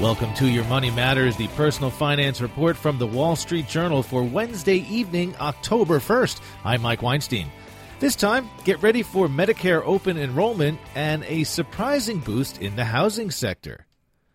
Welcome to Your Money Matters, the personal finance report from the Wall Street Journal for Wednesday evening, October 1st. I'm Mike Weinstein. This time, get ready for Medicare open enrollment and a surprising boost in the housing sector.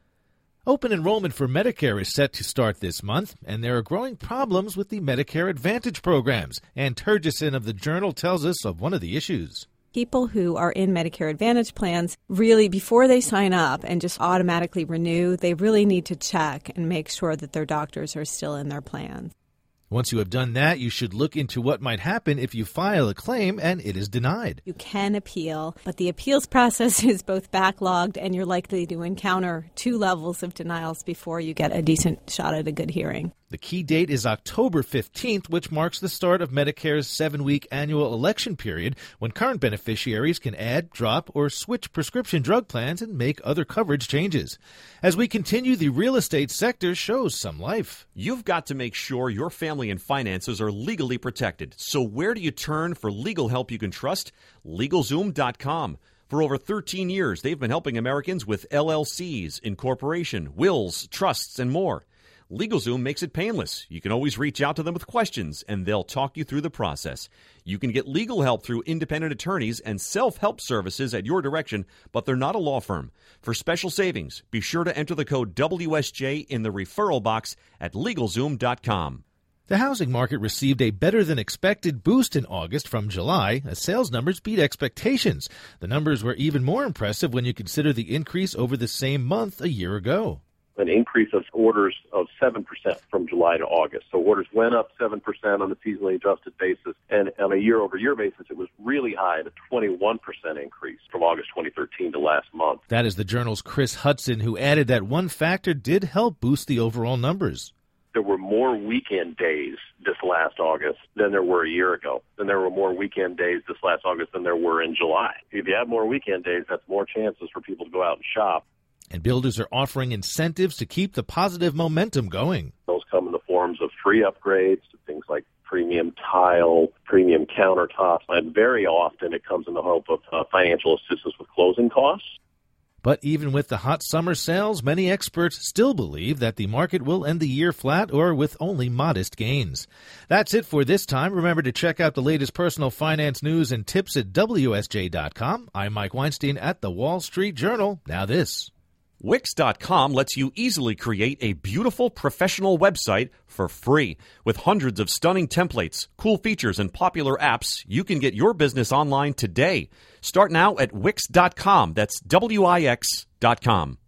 Open enrollment for Medicare is set to start this month, and there are growing problems with the Medicare Advantage programs. Ann Turgeson of the Journal tells us of one of the issues. People who are in Medicare Advantage plans, really, before they sign up and just automatically renew, they really need to check and make sure that their doctors are still in their plans. Once you have done that, you should look into what might happen if you file a claim and it is denied. You can appeal, but the appeals process is both backlogged and you're likely to encounter 2 levels of denials before you get a decent shot at a good hearing. The key date is October 15th, which marks the start of Medicare's 7-week annual election period, when current beneficiaries can add, drop, or switch prescription drug plans and make other coverage changes. As we continue, the real estate sector shows some life. You've got to make sure your family and finances are legally protected. So where do you turn for legal help you can trust? LegalZoom.com. For over 13 years, they've been helping Americans with LLCs, incorporation, wills, trusts, and more. LegalZoom makes it painless. You can always reach out to them with questions, and they'll talk you through the process. You can get legal help through independent attorneys and self-help services at your direction, but they're not a law firm. For special savings, be sure to enter the code WSJ in the referral box at LegalZoom.com. The housing market received a better-than-expected boost in August from July, as sales numbers beat expectations. The numbers were even more impressive when you consider the increase over the same month a year ago. An increase of orders of 7% from July to August. So orders went up 7% on a seasonally adjusted basis, and on a year-over-year basis, it was really high, at a 21% increase from August 2013 to last month. That is the Journal's Chris Hudson, who added that one factor did help boost the overall numbers. There were more weekend days this last August than there were a year ago. And there were more weekend days this last August than there were in July. If you have more weekend days, that's more chances for people to go out and shop. And builders are offering incentives to keep the positive momentum going. Those come in the forms of free upgrades to things like premium tile, premium countertops, and very often it comes in the hope of financial assistance with closing costs. But even with the hot summer sales, many experts still believe that the market will end the year flat or with only modest gains. That's it for this time. Remember to check out the latest personal finance news and tips at WSJ.com. I'm Mike Weinstein at the Wall Street Journal. Now this. Wix.com lets you easily create a beautiful professional website for free. With hundreds of stunning templates, cool features, and popular apps, you can get your business online today. Start now at Wix.com. That's Wix.com.